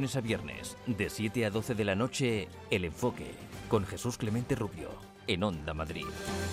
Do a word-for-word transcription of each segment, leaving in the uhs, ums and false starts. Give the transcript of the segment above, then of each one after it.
lunes a viernes, de siete a doce de la noche, El Enfoque, con Jesús Clemente Rubio, en Onda Madrid.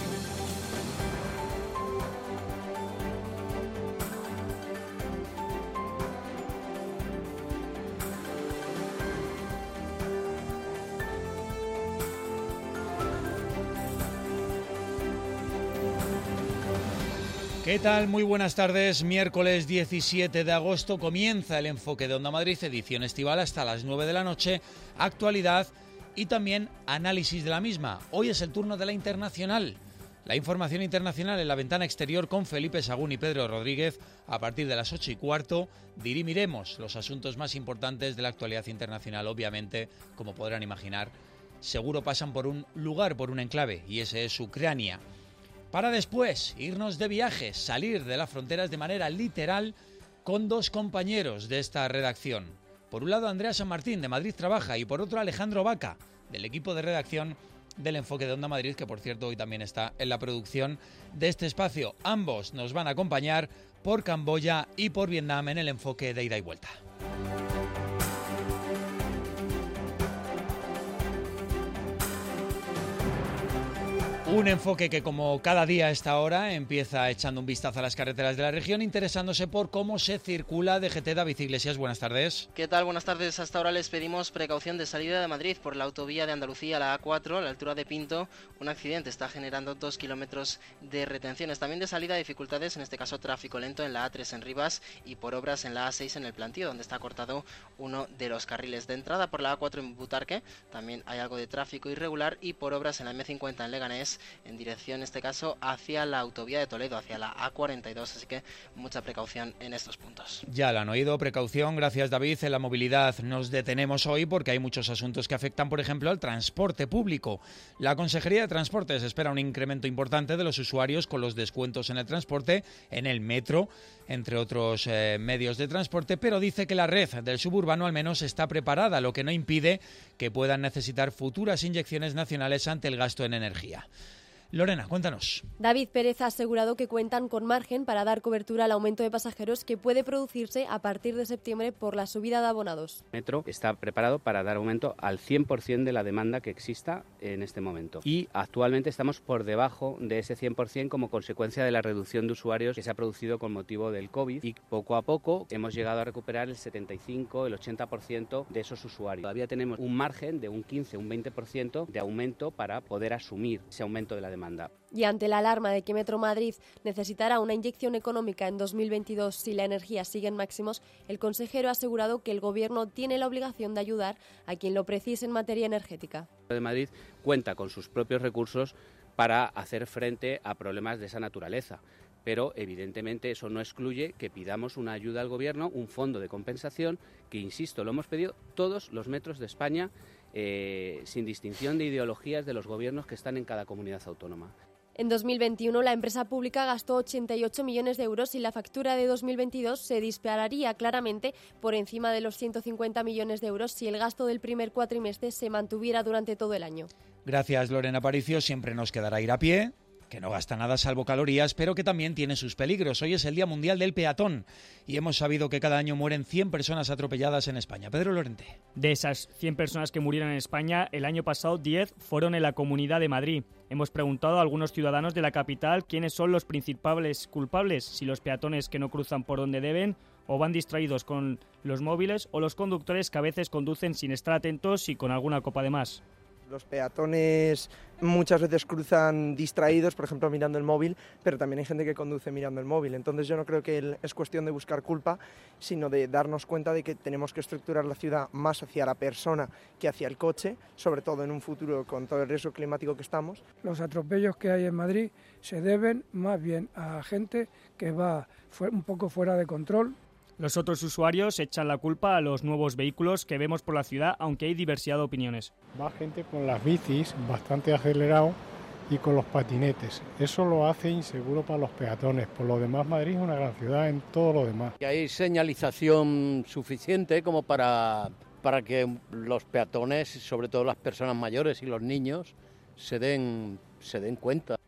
¿Qué tal? Muy buenas tardes. Miércoles diecisiete de agosto comienza El Enfoque de Onda Madrid, edición estival hasta las nueve de la noche, actualidad y también análisis de la misma. Hoy es el turno de la internacional. La información internacional en la ventana exterior con Felipe Sagún y Pedro Rodríguez. A partir de las ocho y cuarto dirimiremos los asuntos más importantes de la actualidad internacional. Obviamente, como podrán imaginar, seguro pasan por un lugar, por un enclave, y ese es Ucrania. Para después irnos de viaje, salir de las fronteras de manera literal con dos compañeros de esta redacción. Por un lado, Andrea San Martín, de Madrid Trabaja, y por otro, Alejandro Vaca, del equipo de redacción del Enfoque de Onda Madrid, que por cierto hoy también está en la producción de este espacio. Ambos nos van a acompañar por Camboya y por Vietnam en el Enfoque de ida y vuelta. Un enfoque que, como cada día a esta hora, empieza echando un vistazo a las carreteras de la región, interesándose por cómo se circula. D G T, David Iglesias, buenas tardes. ¿Qué tal? Buenas tardes. Hasta ahora les pedimos precaución de salida de Madrid por la autovía de Andalucía, la A cuatro, a la altura de Pinto. Un accidente está generando dos kilómetros de retenciones. También de salida, dificultades, en este caso tráfico lento en la A tres en Rivas y por obras en la A seis en el Plantío, donde está cortado uno de los carriles de entrada. Por la A cuatro en Butarque también hay algo de tráfico irregular y por obras en la M cincuenta en Leganés, en dirección, en este caso, hacia la autovía de Toledo, hacia la A cuarenta y dos, así que mucha precaución en estos puntos. Ya lo han oído, precaución, gracias David. En la movilidad nos detenemos hoy porque hay muchos asuntos que afectan, por ejemplo, al transporte público. La Consejería de Transportes espera un incremento importante de los usuarios con los descuentos en el transporte, en el metro, entre otros eh, medios de transporte, pero dice que la red del suburbano al menos está preparada, lo que no impide que puedan necesitar futuras inyecciones nacionales ante el gasto en energía. Lorena, cuéntanos. David Pérez ha asegurado que cuentan con margen para dar cobertura al aumento de pasajeros que puede producirse a partir de septiembre por la subida de abonados. Metro está preparado para dar aumento al cien por ciento de la demanda que exista en este momento. Y actualmente estamos por debajo de ese cien por ciento como consecuencia de la reducción de usuarios que se ha producido con motivo del COVID. Y poco a poco hemos llegado a recuperar el setenta y cinco, el ochenta por ciento de esos usuarios. Todavía tenemos un margen de un quince, un veinte por ciento de aumento para poder asumir ese aumento de la demanda. Demanda. Y ante la alarma de que Metro Madrid necesitará una inyección económica en dos mil veintidós si la energía sigue en máximos, el consejero ha asegurado que el Gobierno tiene la obligación de ayudar a quien lo precise en materia energética. De Madrid cuenta con sus propios recursos para hacer frente a problemas de esa naturaleza. Pero evidentemente eso no excluye que pidamos una ayuda al Gobierno, un fondo de compensación, que insisto, lo hemos pedido todos los metros de España, eh, sin distinción de ideologías de los gobiernos que están en cada comunidad autónoma. En dos mil veintiuno la empresa pública gastó ochenta y ocho millones de euros y la factura de dos mil veintidós se dispararía claramente por encima de los ciento cincuenta millones de euros si el gasto del primer cuatrimestre se mantuviera durante todo el año. Gracias, Lorena Aparicio. Siempre nos quedará ir a pie, que no gasta nada salvo calorías, pero que también tiene sus peligros. Hoy es el Día Mundial del Peatón y hemos sabido que cada año mueren cien personas atropelladas en España. Pedro Lorente. De esas cien personas que murieron en España, el año pasado diez fueron en la Comunidad de Madrid. Hemos preguntado a algunos ciudadanos de la capital quiénes son los principales culpables, si los peatones que no cruzan por donde deben o van distraídos con los móviles o los conductores que a veces conducen sin estar atentos y con alguna copa de más. Los peatones muchas veces cruzan distraídos, por ejemplo mirando el móvil, pero también hay gente que conduce mirando el móvil. Entonces yo no creo que es cuestión de buscar culpa, sino de darnos cuenta de que tenemos que estructurar la ciudad más hacia la persona que hacia el coche, sobre todo en un futuro con todo el riesgo climático que estamos. Los atropellos que hay en Madrid se deben más bien a gente que va un poco fuera de control. Los otros usuarios echan la culpa a los nuevos vehículos que vemos por la ciudad, aunque hay diversidad de opiniones. Va gente con las bicis bastante acelerado y con los patinetes. Eso lo hace inseguro para los peatones. Por lo demás, Madrid es una gran ciudad en todo lo demás. Y hay señalización suficiente como para, para que los peatones, sobre todo las personas mayores y los niños, se den, se den cuenta.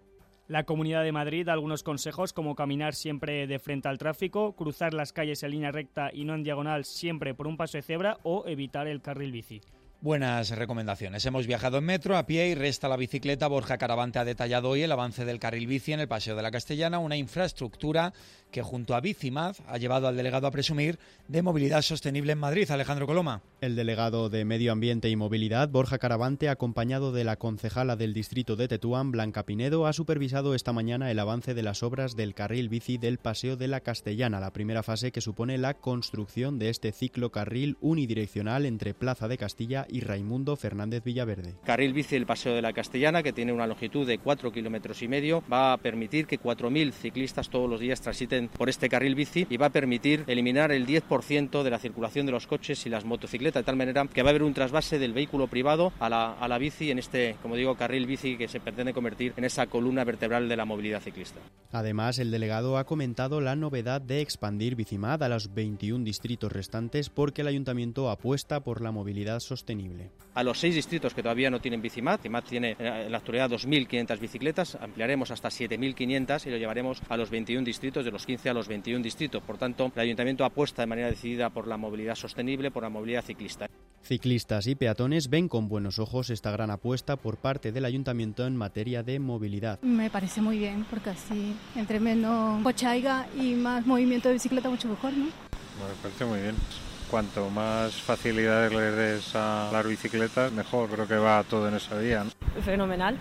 La Comunidad de Madrid da algunos consejos como caminar siempre de frente al tráfico, cruzar las calles en línea recta y no en diagonal siempre por un paso de cebra o evitar el carril bici. Buenas recomendaciones. Hemos viajado en metro, a pie y resta la bicicleta. Borja Caravante ha detallado hoy el avance del carril bici en el Paseo de la Castellana, una infraestructura que junto a Bicimad ha llevado al delegado a presumir de movilidad sostenible en Madrid. Alejandro Coloma. El delegado de Medio Ambiente y Movilidad, Borja Caravante, acompañado de la concejala del distrito de Tetuán, Blanca Pinedo, ha supervisado esta mañana el avance de las obras del carril bici del Paseo de la Castellana, la primera fase que supone la construcción de este ciclocarril unidireccional entre Plaza de Castilla y Raimundo Fernández Villaverde. Carril bici del Paseo de la Castellana, que tiene una longitud de cuatro kilómetros y medio, va a permitir que cuatro mil ciclistas todos los días transiten por este carril bici y va a permitir eliminar el diez por ciento de la circulación de los coches y las motocicletas, de tal manera que va a haber un trasvase del vehículo privado a la, a la bici en este, como digo, carril bici que se pretende convertir en esa columna vertebral de la movilidad ciclista. Además, el delegado ha comentado la novedad de expandir Bicimad a los veintiún distritos restantes porque el ayuntamiento apuesta por la movilidad sostenible. A los seis distritos que todavía no tienen Bicimad, Bicimad tiene en la actualidad dos mil quinientas bicicletas, ampliaremos hasta siete mil quinientas y lo llevaremos a los veintiún distritos, de los quince a los veintiún distritos. Por tanto, el ayuntamiento apuesta de manera decidida por la movilidad sostenible, por la movilidad ciclista. Ciclistas y peatones ven con buenos ojos esta gran apuesta por parte del ayuntamiento en materia de movilidad. Me parece muy bien, porque así entre menos coche haya y más movimiento de bicicleta, mucho mejor, ¿no? Me parece muy bien. Cuanto más facilidades le des a las bicicletas, mejor. Creo que va todo en esa vía, ¿no? Fenomenal.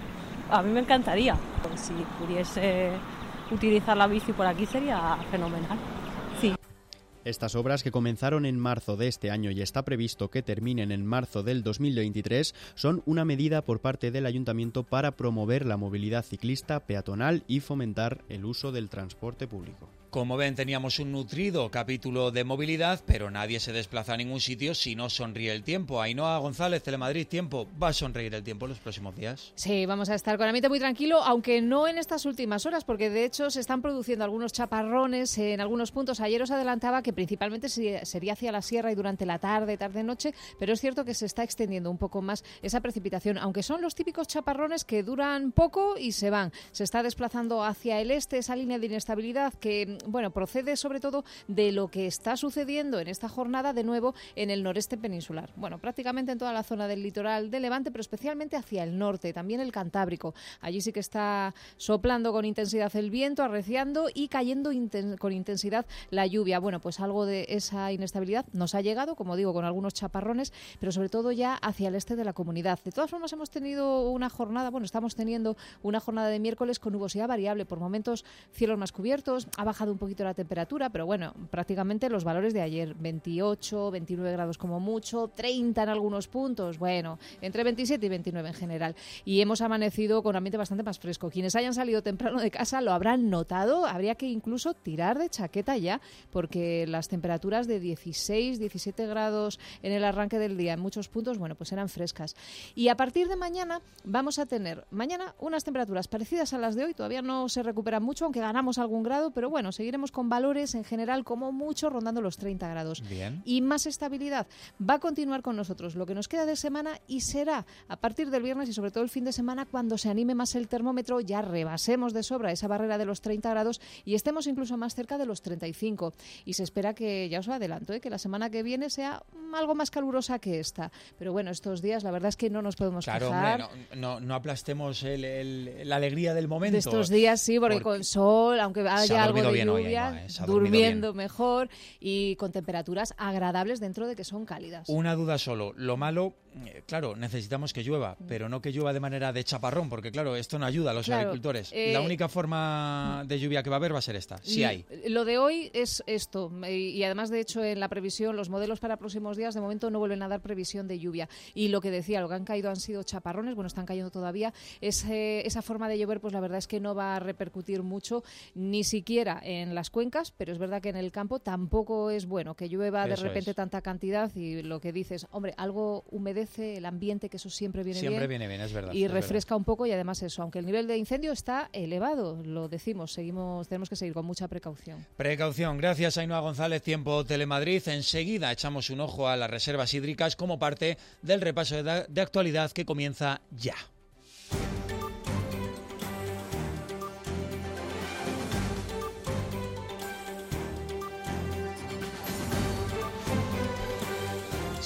A mí me encantaría. Si pudiese utilizar la bici por aquí sería fenomenal. Sí. Estas obras, que comenzaron en marzo de este año y está previsto que terminen en marzo del dos mil veintitrés, son una medida por parte del ayuntamiento para promover la movilidad ciclista, peatonal y fomentar el uso del transporte público. Como ven, teníamos un nutrido capítulo de movilidad, pero nadie se desplaza a ningún sitio si no sonríe el tiempo. Ainhoa González, Telemadrid, tiempo. ¿Va a sonreír el tiempo en los próximos días? Sí, vamos a estar con ambiente muy tranquilo, aunque no en estas últimas horas, porque de hecho se están produciendo algunos chaparrones en algunos puntos. Ayer os adelantaba que principalmente sería hacia la sierra y durante la tarde, tarde-noche, pero es cierto que se está extendiendo un poco más esa precipitación, aunque son los típicos chaparrones que duran poco y se van. Se está desplazando hacia el este esa línea de inestabilidad que, bueno, procede sobre todo de lo que está sucediendo en esta jornada de nuevo en el noreste peninsular. Bueno, prácticamente en toda la zona del litoral de Levante, pero especialmente hacia el norte, también el Cantábrico. Allí sí que está soplando con intensidad el viento, arreciando y cayendo inten- con intensidad la lluvia. Bueno, pues algo de esa inestabilidad nos ha llegado, como digo, con algunos chaparrones, pero sobre todo ya hacia el este de la comunidad. De todas formas, hemos tenido una jornada, bueno, estamos teniendo una jornada de miércoles con nubosidad variable, por momentos cielos más cubiertos, ha bajado un poquito la temperatura, pero bueno, prácticamente los valores de ayer, veintiocho, veintinueve grados como mucho, treinta en algunos puntos, bueno, entre veintisiete y veintinueve en general. Y hemos amanecido con ambiente bastante más fresco. Quienes hayan salido temprano de casa lo habrán notado, habría que incluso tirar de chaqueta ya, porque las temperaturas de dieciséis, diecisiete grados en el arranque del día en muchos puntos, bueno, pues eran frescas. Y a partir de mañana vamos a tener, mañana unas temperaturas parecidas a las de hoy, todavía no se recuperan mucho, aunque ganamos algún grado, pero bueno, seguiremos con valores en general como mucho rondando los treinta grados. Bien. Y más estabilidad. Va a continuar con nosotros lo que nos queda de semana y será a partir del viernes y sobre todo el fin de semana cuando se anime más el termómetro, ya rebasemos de sobra esa barrera de los treinta grados y estemos incluso más cerca de los treinta y cinco. Y se espera que, ya os lo adelanto, ¿eh? que la semana que viene sea algo más calurosa que esta. Pero bueno, estos días la verdad es que no nos podemos claro, quejar. Claro, hombre, no, no, no aplastemos el, el, la alegría del momento. De estos días sí, porque, porque con sol, aunque haya algo de lluvia, hoy, ¿eh? durmiendo bien. Mejor y con temperaturas agradables dentro de que son cálidas. Una duda solo, lo malo, eh, claro, necesitamos que llueva, pero no que llueva de manera de chaparrón, porque claro, esto no ayuda a los claro, agricultores. Eh, la única forma de lluvia que va a haber va a ser esta, si hay. Lo de hoy es esto, y además de hecho en la previsión, los modelos para próximos días de momento no vuelven a dar previsión de lluvia. Y lo que decía, lo que han caído han sido chaparrones, bueno, están cayendo todavía. Ese, esa forma de llover, pues la verdad es que no va a repercutir mucho, ni siquiera en las cuencas, pero es verdad que en el campo tampoco es bueno que llueva de eso repente es. Tanta cantidad y lo que dices, hombre, algo humedece el ambiente, que eso siempre viene siempre bien. Siempre viene bien, es verdad. Y es refresca verdad. un poco y además eso, aunque el nivel de incendio está elevado, lo decimos, seguimos, tenemos que seguir con mucha precaución. Precaución, gracias Ainhoa González, Tiempo Telemadrid. Enseguida echamos un ojo a las reservas hídricas como parte del repaso de, de actualidad que comienza ya.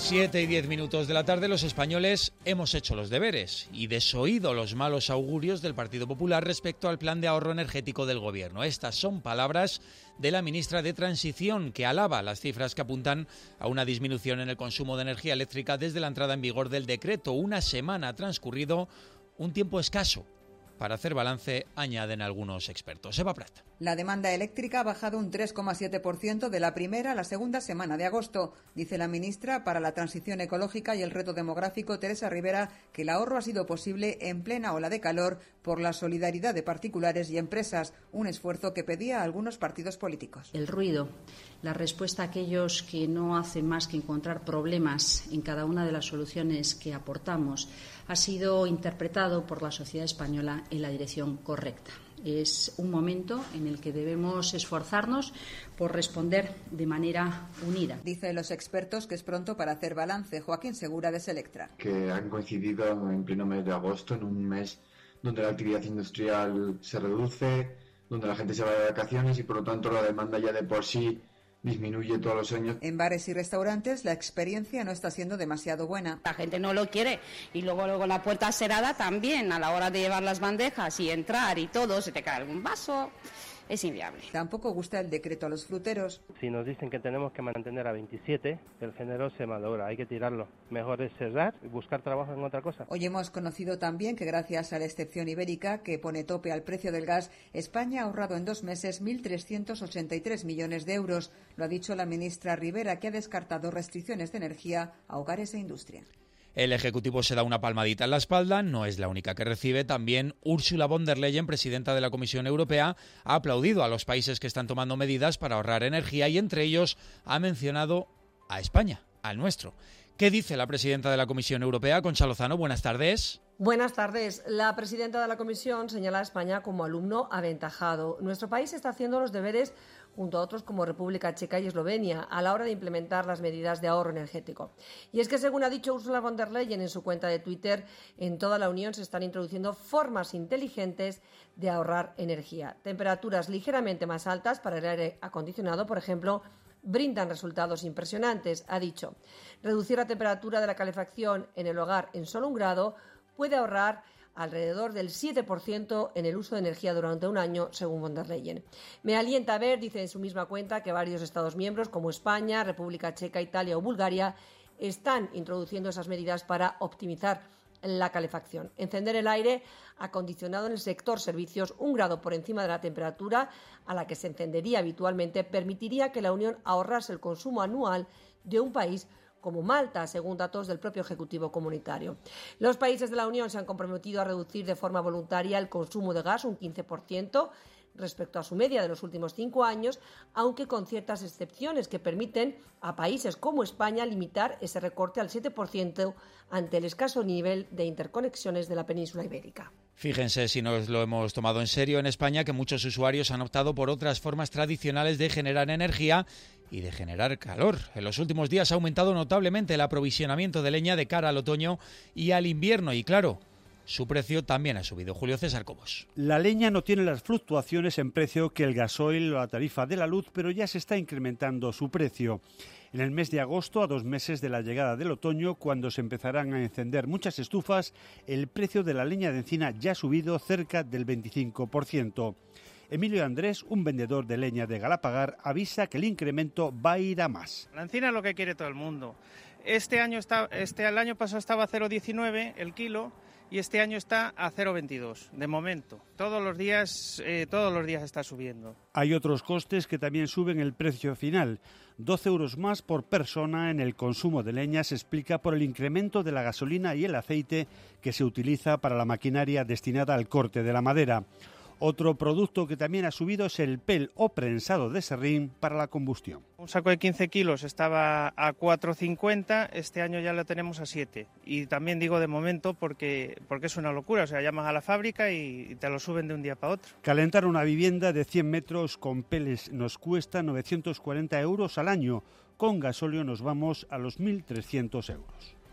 Siete y diez minutos de la tarde, los españoles hemos hecho los deberes y desoído los malos augurios del Partido Popular respecto al plan de ahorro energético del Gobierno. Estas son palabras de la ministra de Transición, que alaba las cifras que apuntan a una disminución en el consumo de energía eléctrica desde la entrada en vigor del decreto. Una semana ha transcurrido, un tiempo escaso para hacer balance, añaden algunos expertos. Eva Prat. La demanda eléctrica ha bajado un tres coma siete por ciento de la primera a la segunda semana de agosto. Dice la ministra para la Transición Ecológica y el Reto Demográfico, Teresa Rivera, que el ahorro ha sido posible en plena ola de calor por la solidaridad de particulares y empresas, un esfuerzo que pedía a algunos partidos políticos. El ruido, la respuesta a aquellos que no hacen más que encontrar problemas en cada una de las soluciones que aportamos, ha sido interpretado por la sociedad española en la dirección correcta. Es un momento en el que debemos esforzarnos por responder de manera unida. Dicen los expertos que es pronto para hacer balance. Joaquín Segura, de Selectra. Que han coincidido en pleno mes de agosto, en un mes donde la actividad industrial se reduce, donde la gente se va de vacaciones y por lo tanto la demanda ya de por sí disminuye todos los años. En bares y restaurantes la experiencia no está siendo demasiado buena. La gente no lo quiere y luego, luego la puerta cerrada también, a la hora de llevar las bandejas y entrar y todo, se te cae algún vaso. Es inviable. Tampoco gusta el decreto a los fruteros. Si nos dicen que tenemos que mantener a veintisiete, el género se malogra, hay que tirarlo. Mejor es cerrar y buscar trabajo en otra cosa. Hoy hemos conocido también que gracias a la excepción ibérica que pone tope al precio del gas, España ha ahorrado en dos meses mil trescientos ochenta y tres millones de euros. Lo ha dicho la ministra Rivera, que ha descartado restricciones de energía a hogares e industria. El Ejecutivo se da una palmadita en la espalda, no es la única que recibe. También Ursula von der Leyen, presidenta de la Comisión Europea, ha aplaudido a los países que están tomando medidas para ahorrar energía y entre ellos ha mencionado a España, al nuestro. ¿Qué dice la presidenta de la Comisión Europea, Concha Lozano? Buenas tardes. Buenas tardes. La presidenta de la Comisión señala a España como alumno aventajado. Nuestro país está haciendo los deberes junto a otros como República Checa y Eslovenia, a la hora de implementar las medidas de ahorro energético. Y es que, según ha dicho Ursula von der Leyen en su cuenta de Twitter, en toda la Unión se están introduciendo formas inteligentes de ahorrar energía. Temperaturas ligeramente más altas para el aire acondicionado, por ejemplo, brindan resultados impresionantes, ha dicho. Reducir la temperatura de la calefacción en el hogar en solo un grado puede ahorrar alrededor del siete por ciento en el uso de energía durante un año, según von der Leyen. Me alienta a ver, dice en su misma cuenta, que varios Estados miembros como España, República Checa, Italia o Bulgaria están introduciendo esas medidas para optimizar la calefacción. Encender el aire acondicionado en el sector servicios un grado por encima de la temperatura a la que se encendería habitualmente permitiría que la Unión ahorrase el consumo anual de un país como Malta, según datos del propio Ejecutivo Comunitario. Los países de la Unión se han comprometido a reducir de forma voluntaria el consumo de gas un quince por ciento respecto a su media de los últimos cinco años, aunque con ciertas excepciones que permiten a países como España limitar ese recorte al siete por ciento ante el escaso nivel de interconexiones de la península ibérica. Fíjense si nos lo hemos tomado en serio en España, que muchos usuarios han optado por otras formas tradicionales de generar energía y de generar calor. En los últimos días ha aumentado notablemente el aprovisionamiento de leña de cara al otoño y al invierno y, claro, su precio también ha subido. Julio César Cobos. La leña no tiene las fluctuaciones en precio que el gasoil o la tarifa de la luz, pero ya se está incrementando su precio. En el mes de agosto, a dos meses de la llegada del otoño, cuando se empezarán a encender muchas estufas, el precio de la leña de encina ya ha subido cerca del veinticinco por ciento. Emilio Andrés, un vendedor de leña de Galapagar, avisa que el incremento va a ir a más. La encina es lo que quiere todo el mundo. Este año, está, este, el año pasado estaba a cero coma diecinueve el kilo y este año está a cero coma veintidós, de momento. Todos los días, eh, todos los días está subiendo. Hay otros costes que también suben el precio final. doce euros más por persona en el consumo de leña se explica por el incremento de la gasolina y el aceite que se utiliza para la maquinaria destinada al corte de la madera. Otro producto que también ha subido es el pel o prensado de serrín para la combustión. Un saco de quince kilos estaba a cuatro cincuenta, este año ya lo tenemos a siete. Y también digo de momento porque, porque es una locura, o sea, llamas a la fábrica y, y te lo suben de un día para otro. Calentar una vivienda de cien metros con peles nos cuesta novecientos cuarenta euros al año. Con gasóleo nos vamos a los mil trescientos euros.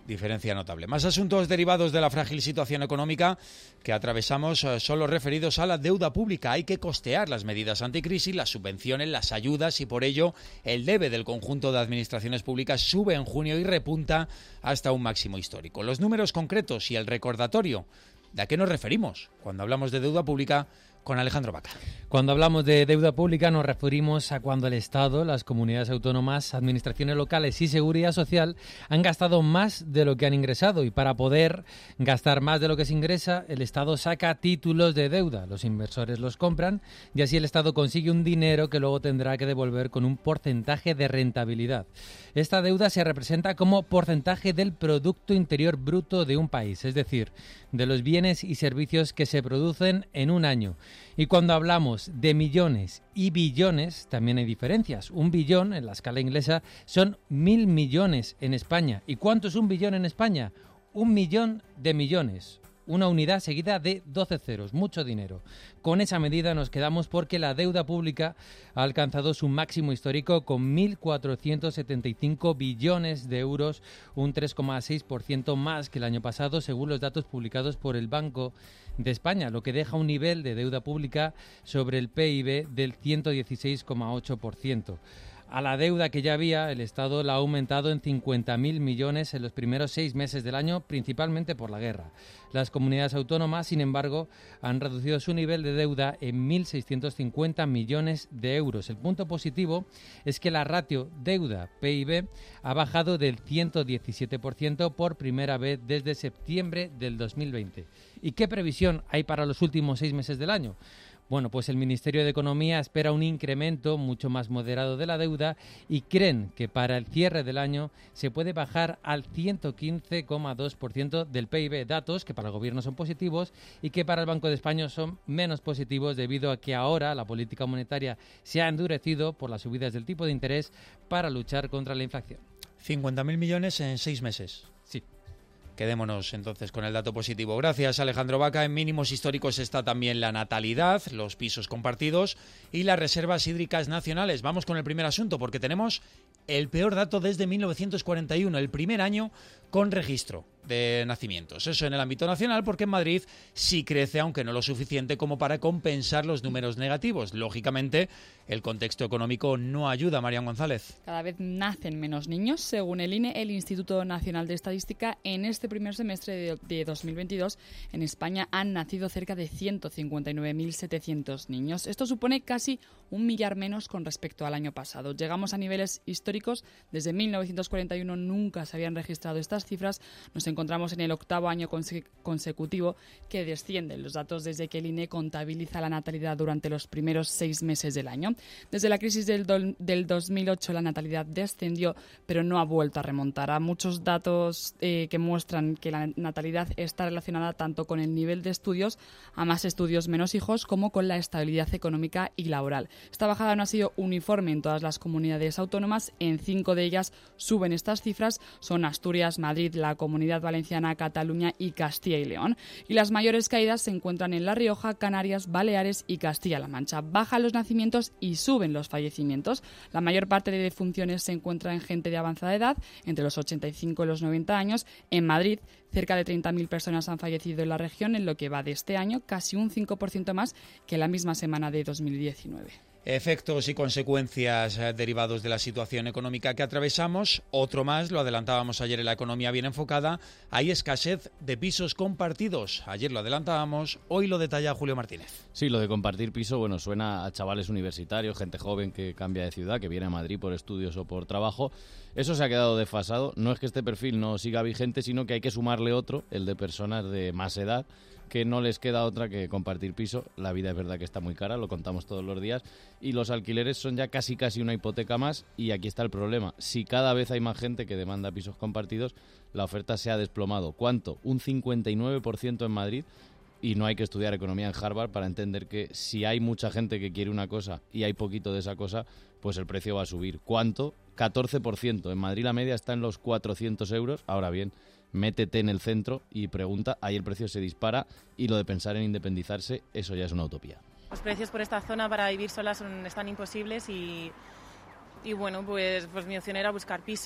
Diferencia notable. Más asuntos derivados de la frágil situación económica que atravesamos son los referidos a la deuda pública. Hay que costear las medidas anticrisis, las subvenciones, las ayudas y por ello el debe del conjunto de administraciones públicas sube en junio y repunta hasta un máximo histórico. Los números concretos y el recordatorio de a qué nos referimos cuando hablamos de deuda pública con Alejandro Vaca. Cuando hablamos de deuda pública nos referimos a cuando el Estado, las comunidades autónomas, administraciones locales y seguridad social han gastado más de lo que han ingresado y para poder gastar más de lo que se ingresa, el Estado saca títulos de deuda, los inversores los compran y así el Estado consigue un dinero que luego tendrá que devolver con un porcentaje de rentabilidad. Esta deuda se representa como porcentaje del Producto Interior Bruto de un país, es decir, de los bienes y servicios que se producen en un año. Y cuando hablamos de millones y billones, también hay diferencias. Un billón, en la escala inglesa, son mil millones en España. ¿Y cuánto es un billón en España? Un millón de millones. Una unidad seguida de doce ceros, mucho dinero. Con esa medida nos quedamos porque la deuda pública ha alcanzado su máximo histórico con mil cuatrocientos setenta y cinco billones de euros, un tres coma seis por ciento más que el año pasado, según los datos publicados por el Banco de España, lo que deja un nivel de deuda pública sobre el P I B del ciento dieciséis coma ocho por ciento. A la deuda que ya había, el Estado la ha aumentado en cincuenta mil millones en los primeros seis meses del año, principalmente por la guerra. Las comunidades autónomas, sin embargo, han reducido su nivel de deuda en mil seiscientos cincuenta millones de euros. El punto positivo es que la ratio deuda-P I B ha bajado del ciento diecisiete por ciento por primera vez desde septiembre del dos mil veinte. ¿Y qué previsión hay para los últimos seis meses del año? Bueno, pues el Ministerio de Economía espera un incremento mucho más moderado de la deuda y creen que para el cierre del año se puede bajar al ciento quince coma dos por ciento del P I B, datos que para el Gobierno son positivos y que para el Banco de España son menos positivos debido a que ahora la política monetaria se ha endurecido por las subidas del tipo de interés para luchar contra la inflación. cincuenta mil millones en seis meses. Sí. Quedémonos entonces con el dato positivo. Gracias, Alejandro Vaca. En mínimos históricos está también la natalidad, los pisos compartidos y las reservas hídricas nacionales. Vamos con el primer asunto porque tenemos el peor dato desde mil novecientos cuarenta y uno, el primer año con registro de nacimientos. Eso en el ámbito nacional porque en Madrid sí crece, aunque no lo suficiente como para compensar los números negativos. Lógicamente, el contexto económico no ayuda, Marian González. Cada vez nacen menos niños. Según el I N E, el Instituto Nacional de Estadística, en este primer semestre de, de dos mil veintidós, en España han nacido cerca de ciento cincuenta y nueve mil setecientos niños. Esto supone casi un millar menos con respecto al año pasado. Llegamos a niveles históricos. Desde mil novecientos cuarenta y uno nunca se habían registrado estas cifras. Nos encontramos en el octavo año conse- consecutivo que descienden los datos desde que el I N E contabiliza la natalidad durante los primeros seis meses del año. Desde la crisis del, do- del dos mil ocho la natalidad descendió, pero no ha vuelto a remontar. Hay muchos datos eh, que muestran que la natalidad está relacionada tanto con el nivel de estudios, a más estudios menos hijos, como con la estabilidad económica y laboral. Esta bajada no ha sido uniforme en todas las comunidades autónomas. En cinco de ellas suben estas cifras, son Asturias, Madrid, la Comunidad Valenciana, Cataluña y Castilla y León. Y las mayores caídas se encuentran en La Rioja, Canarias, Baleares y Castilla-La Mancha. Bajan los nacimientos y suben los fallecimientos. La mayor parte de defunciones se encuentra en gente de avanzada edad, entre los ochenta y cinco y los noventa años. En Madrid, cerca de treinta mil personas han fallecido en la región en lo que va de este año, casi un cinco por ciento más que la misma semana de dos mil diecinueve. Efectos y consecuencias eh, derivados de la situación económica que atravesamos. Otro más, lo adelantábamos ayer en La Economía Bien Enfocada, hay escasez de pisos compartidos. Ayer lo adelantábamos, hoy lo detalla Julio Martínez. Sí, lo de compartir piso, bueno, suena a chavales universitarios, gente joven que cambia de ciudad, que viene a Madrid por estudios o por trabajo. Eso se ha quedado desfasado. No es que este perfil no siga vigente, sino que hay que sumarle otro, el de personas de más edad, que no les queda otra que compartir piso. La vida es verdad que está muy cara, lo contamos todos los días, y los alquileres son ya casi casi una hipoteca más, y aquí está el problema. Si cada vez hay más gente que demanda pisos compartidos, la oferta se ha desplomado. ¿Cuánto? Un cincuenta y nueve por ciento en Madrid, y no hay que estudiar economía en Harvard para entender que si hay mucha gente que quiere una cosa y hay poquito de esa cosa, pues el precio va a subir. ¿Cuánto? catorce por ciento. En Madrid la media está en los cuatrocientos euros. Ahora bien, métete en el centro y pregunta, ahí el precio se dispara, y lo de pensar en independizarse, eso ya es una utopía. Los precios por esta zona para vivir solas son, están imposibles y, y bueno, pues, pues mi opción era buscar piso.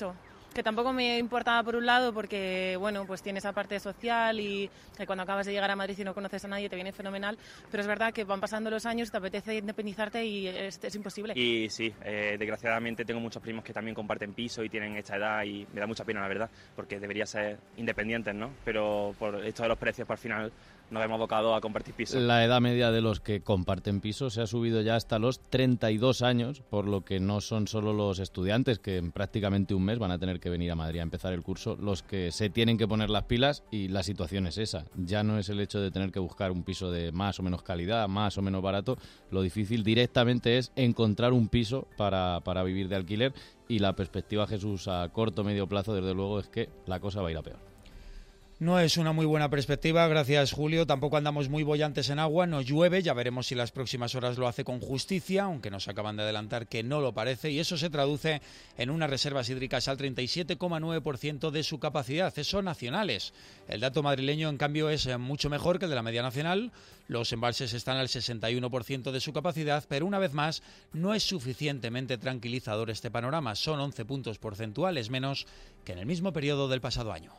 que tampoco me importaba por un lado porque, bueno, pues tiene esa parte social y que cuando acabas de llegar a Madrid y no conoces a nadie te viene fenomenal, pero es verdad que van pasando los años, te apetece independizarte y es, es imposible. Y sí, eh, desgraciadamente tengo muchos primos que también comparten piso y tienen esta edad y me da mucha pena, la verdad, porque debería ser independientes, ¿no? Pero por esto de los precios, por al final nos hemos abocado a compartir piso. La edad media de los que comparten piso se ha subido ya hasta los treinta y dos años, por lo que no son solo los estudiantes que en prácticamente un mes van a tener que venir a Madrid a empezar el curso los que se tienen que poner las pilas, y la situación es esa. Ya no es el hecho de tener que buscar un piso de más o menos calidad, más o menos barato. Lo difícil directamente es encontrar un piso para, para vivir de alquiler, y la perspectiva, Jesús, a corto o medio plazo, desde luego, es que la cosa va a ir a peor. No es una muy buena perspectiva, gracias Julio. Tampoco andamos muy bollantes en agua, no llueve, ya veremos si las próximas horas lo hace con justicia, aunque nos acaban de adelantar que no lo parece, y eso se traduce en unas reservas hídricas al treinta y siete coma nueve por ciento de su capacidad, eso nacionales. El dato madrileño, en cambio, es mucho mejor que el de la media nacional. Los embalses están al sesenta y uno por ciento de su capacidad, pero una vez más no es suficientemente tranquilizador este panorama. Son once puntos porcentuales menos que en el mismo periodo del pasado año.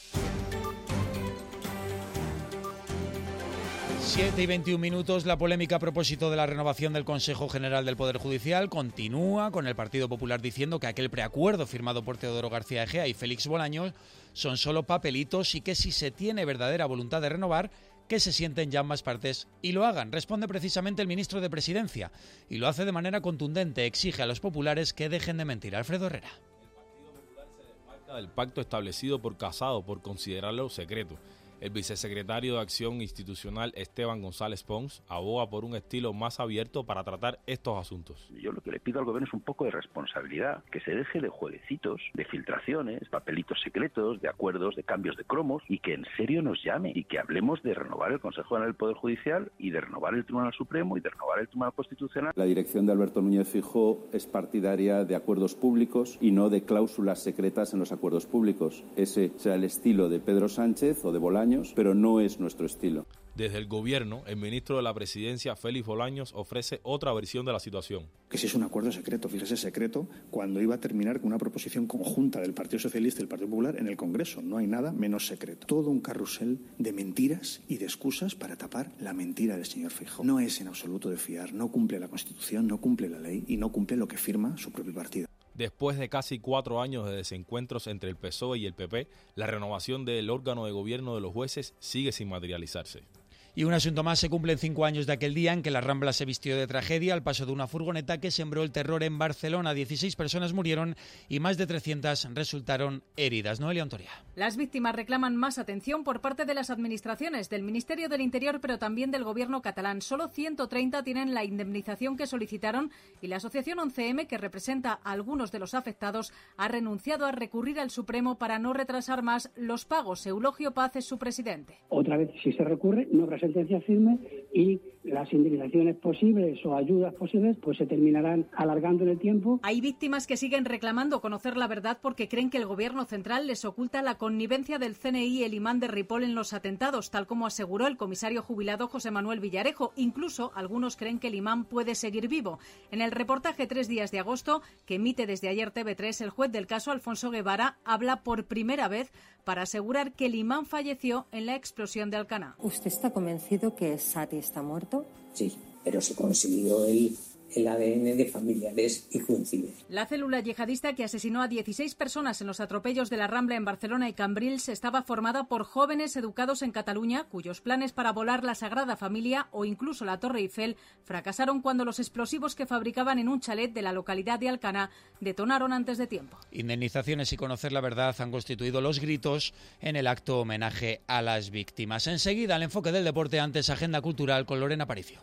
siete y veintiún minutos, la polémica a propósito de la renovación del Consejo General del Poder Judicial continúa, con el Partido Popular diciendo que aquel preacuerdo firmado por Teodoro García Egea y Félix Bolaños son solo papelitos y que si se tiene verdadera voluntad de renovar, que se sienten ya ambas partes y lo hagan. Responde precisamente el ministro de Presidencia y lo hace de manera contundente, exige a los populares que dejen de mentir. Alfredo Herrera. El Partido Popular se desmarca del pacto establecido por Casado por considerarlo secreto. El vicesecretario de Acción Institucional, Esteban González Pons, aboga por un estilo más abierto para tratar estos asuntos. Yo lo que le pido al gobierno es un poco de responsabilidad, que se deje de jueguecitos, de filtraciones, papelitos secretos, de acuerdos, de cambios de cromos, y que en serio nos llame y que hablemos de renovar el Consejo General del Poder Judicial y de renovar el Tribunal Supremo y de renovar el Tribunal Constitucional. La dirección de Alberto Núñez Feijóo es partidaria de acuerdos públicos y no de cláusulas secretas en los acuerdos públicos. Ese será el estilo de Pedro Sánchez o de Bolaños, pero no es nuestro estilo. Desde el gobierno, el ministro de la Presidencia, Félix Bolaños, ofrece otra versión de la situación. Que si es un acuerdo secreto, fíjese, secreto, cuando iba a terminar con una proposición conjunta del Partido Socialista y el Partido Popular en el Congreso. No hay nada menos secreto. Todo un carrusel de mentiras y de excusas para tapar la mentira del señor Feijóo. No es en absoluto de fiar, no cumple la Constitución, no cumple la ley y no cumple lo que firma su propio partido. Después de casi cuatro años de desencuentros entre el P S O E y el P P, la renovación del órgano de gobierno de los jueces sigue sin materializarse. Y un asunto más, se cumplen cinco años de aquel día en que la Rambla se vistió de tragedia al paso de una furgoneta que sembró el terror en Barcelona. dieciséis personas murieron y más de trescientas resultaron heridas. Noelia Ontoria. Las víctimas reclaman más atención por parte de las administraciones, del Ministerio del Interior, pero también del Gobierno catalán. Solo ciento treinta tienen la indemnización que solicitaron y la asociación once eme, que representa a algunos de los afectados, ha renunciado a recurrir al Supremo para no retrasar más los pagos. Eulogio Paz es su presidente. Otra vez, si se recurre, no habrá sentencia firme y las indemnizaciones posibles o ayudas posibles pues se terminarán alargando en el tiempo. Hay víctimas que siguen reclamando conocer la verdad porque creen que el Gobierno central les oculta la connivencia del ce ene i y el imán de Ripoll en los atentados, tal como aseguró el comisario jubilado José Manuel Villarejo. Incluso algunos creen que el imán puede seguir vivo. En el reportaje Tres días de agosto, que emite desde ayer T V tres, el juez del caso, Alfonso Guevara, habla por primera vez para asegurar que el imán falleció en la explosión de Alcaná. ¿Usted está convencido que Sati está muerto? Sí, pero se consiguió el, el A D N de familiares y coincide. La célula yihadista que asesinó a dieciséis personas en los atropellos de la Rambla en Barcelona y Cambrils estaba formada por jóvenes educados en Cataluña, cuyos planes para volar la Sagrada Familia o incluso la Torre Eiffel fracasaron cuando los explosivos que fabricaban en un chalet de la localidad de Alcaná detonaron antes de tiempo. Indemnizaciones y conocer la verdad han constituido los gritos en el acto homenaje a las víctimas. Enseguida, el enfoque del deporte, antes Agenda Cultural con Lorena Aparicio.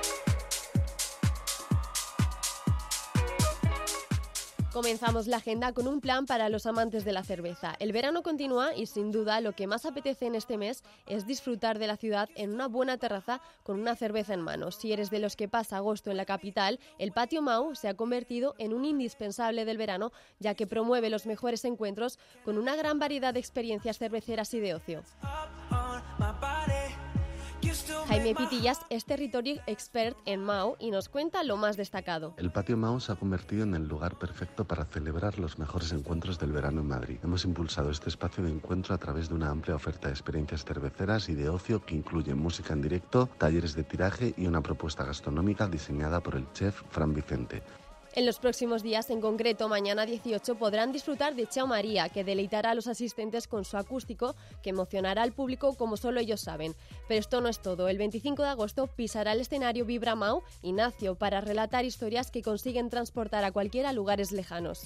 Comenzamos la agenda con un plan para los amantes de la cerveza. El verano continúa y sin duda lo que más apetece en este mes es disfrutar de la ciudad en una buena terraza con una cerveza en mano. Si eres de los que pasa agosto en la capital, el Patio Mau se ha convertido en un indispensable del verano, ya que promueve los mejores encuentros con una gran variedad de experiencias cerveceras y de ocio. Jaime Pitillas es territorio expert en Mao y nos cuenta lo más destacado. El patio Mao se ha convertido en el lugar perfecto para celebrar los mejores encuentros del verano en Madrid. Hemos impulsado este espacio de encuentro a través de una amplia oferta de experiencias cerveceras y de ocio que incluye música en directo, talleres de tiraje y una propuesta gastronómica diseñada por el chef Fran Vicente. En los próximos días, en concreto mañana dieciocho, podrán disfrutar de Chao María, que deleitará a los asistentes con su acústico, que emocionará al público como solo ellos saben. Pero esto no es todo. El veinticinco de agosto pisará el escenario Vibra Mau Ignacio para relatar historias que consiguen transportar a cualquiera a lugares lejanos.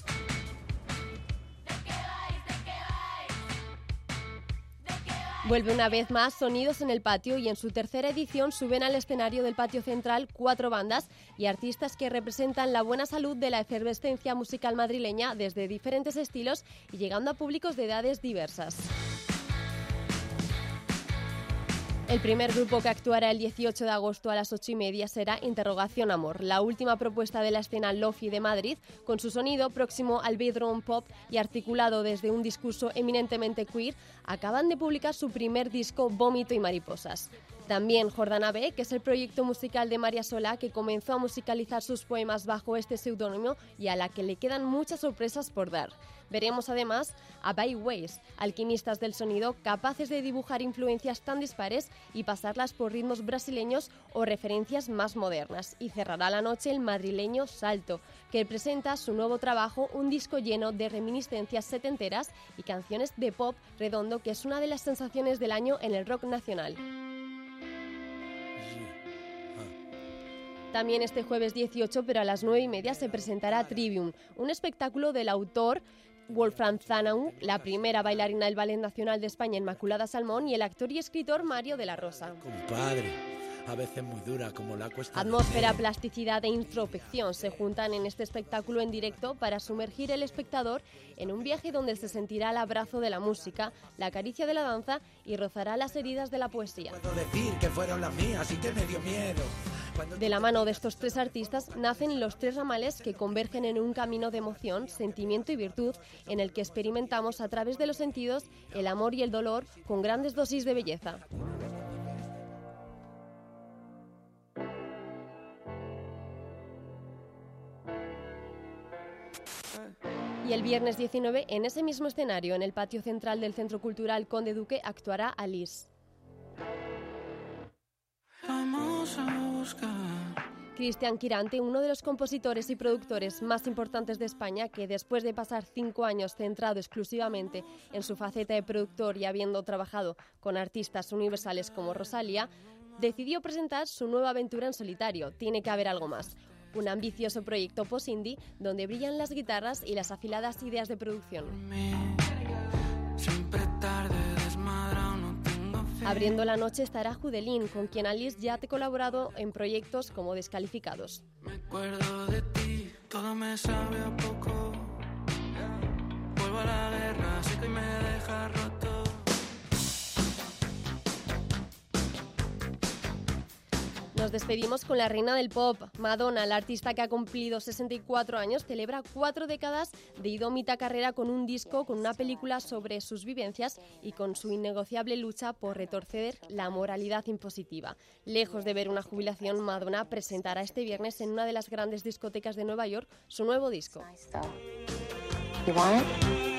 Vuelve una vez más Sonidos en el Patio y en su tercera edición suben al escenario del patio central cuatro bandas y artistas que representan la buena salud de la efervescencia musical madrileña desde diferentes estilos y llegando a públicos de edades diversas. El primer grupo que actuará el dieciocho de agosto a las ocho y media será Interrogación Amor, la última propuesta de la escena Lofi de Madrid, con su sonido próximo al bedroom pop y articulado desde un discurso eminentemente queer, acaban de publicar su primer disco Vómito y Mariposas. También Jordana B, que es el proyecto musical de María Solá, que comenzó a musicalizar sus poemas bajo este seudónimo y a la que le quedan muchas sorpresas por dar. Veremos además a Byways, alquimistas del sonido capaces de dibujar influencias tan dispares y pasarlas por ritmos brasileños o referencias más modernas. Y cerrará la noche el madrileño Salto, que presenta su nuevo trabajo, un disco lleno de reminiscencias setenteras y canciones de pop redondo, que es una de las sensaciones del año en el rock nacional. También este jueves dieciocho, pero a las nueve y media, se presentará Trivium, un espectáculo del autor Wolfram Zanaun, la primera bailarina del Ballet Nacional de España, Inmaculada Salmón, y el actor y escritor Mario de la Rosa. Compadre, a veces muy dura como la cuesta. Atmósfera, plasticidad e introspección se juntan en este espectáculo en directo para sumergir al espectador en un viaje donde se sentirá el abrazo de la música, la caricia de la danza y rozará las heridas de la poesía. Puedo decir que fueron las mías y que me dio miedo. De la mano de estos tres artistas nacen los tres ramales que convergen en un camino de emoción, sentimiento y virtud en el que experimentamos a través de los sentidos el amor y el dolor con grandes dosis de belleza. Y el viernes diecinueve, en ese mismo escenario, en el patio central del Centro Cultural Conde Duque, actuará Alice. Vamos a buscar. Cristian Quirante, uno de los compositores y productores más importantes de España, que después de pasar cinco años centrado exclusivamente en su faceta de productor y habiendo trabajado con artistas universales como Rosalía, decidió presentar su nueva aventura en solitario, Tiene que haber algo más. Un ambicioso proyecto post-indie donde brillan las guitarras y las afiladas ideas de producción. Siempre tarde, desmadrado, no tengo fe. Abriendo la noche estará Judelín, con quien Alice ya ha colaborado en proyectos como Descalificados. Me acuerdo de ti, todo me sabe a poco. Vuelvo a la guerra, sé que me deja roto. Nos despedimos con la reina del pop, Madonna. La artista que ha cumplido sesenta y cuatro años celebra cuatro décadas de idómita carrera con un disco, con una película sobre sus vivencias y con su innegociable lucha por retorcer la moralidad impositiva. Lejos de ver una jubilación, Madonna presentará este viernes en una de las grandes discotecas de Nueva York su nuevo disco. You want it?